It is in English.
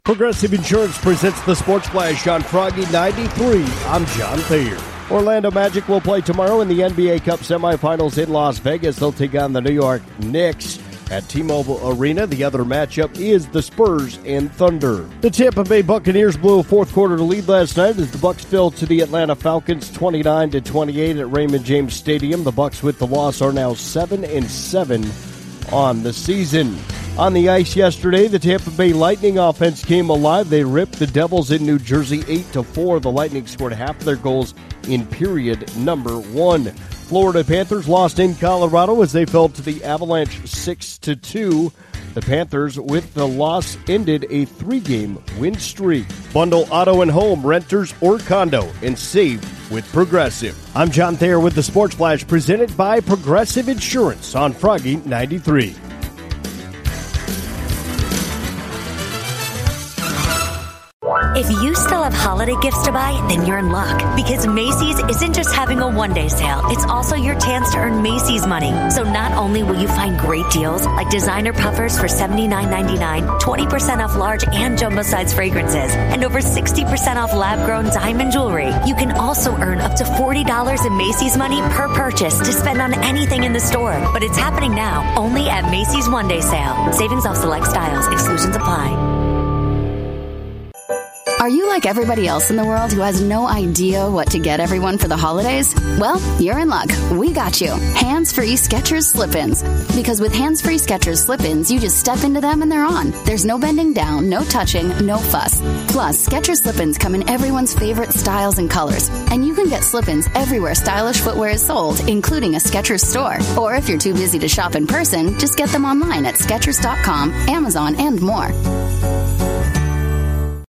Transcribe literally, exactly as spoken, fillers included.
Progressive Insurance presents the Sports Flash on Froggy ninety-three. I'm John Thayer. Orlando Magic will play tomorrow in the N B A Cup semifinals in Las Vegas. They'll take on the New York Knicks at T-Mobile Arena. The other matchup is the Spurs and Thunder. The Tampa Bay Buccaneers blew a fourth quarter lead last night as the Bucs fell to the Atlanta Falcons twenty-nine to twenty-eight at Raymond James Stadium. The Bucs with the loss are now seven and seven on the season. On the ice yesterday, the Tampa Bay Lightning offense came alive. They ripped the Devils in New Jersey eight to four. The Lightning scored half their goals in period number one. Florida Panthers lost in Colorado as they fell to the Avalanche six to two. The Panthers, with the loss, ended a three-game win streak. Bundle auto and home, renters or condo, and save with Progressive. I'm John Thayer with the Sports Flash, presented by Progressive Insurance on Froggy ninety-three. If you still have holiday gifts to buy, then you're in luck. Because Macy's isn't just having a one-day sale, it's also your chance to earn Macy's money. So not only will you find great deals like designer puffers for seventy-nine ninety-nine, twenty percent off large and jumbo-size fragrances, and over sixty percent off lab-grown diamond jewelry, you can also earn up to forty dollars in Macy's money per purchase to spend on anything in the store. But it's happening now, only at Macy's one-day sale. Savings off select styles. Exclusions apply. Are you like everybody else in the world who has no idea what to get everyone for the holidays? Well, you're in luck. We got you. Hands-free Skechers slip-ins. Because with hands-free Skechers slip-ins, you just step into them and they're on. There's no bending down, no touching, no fuss. Plus, Skechers slip-ins come in everyone's favorite styles and colors. And you can get slip-ins everywhere stylish footwear is sold, including a Skechers store. Or if you're too busy to shop in person, just get them online at Skechers dot com, Amazon, and more.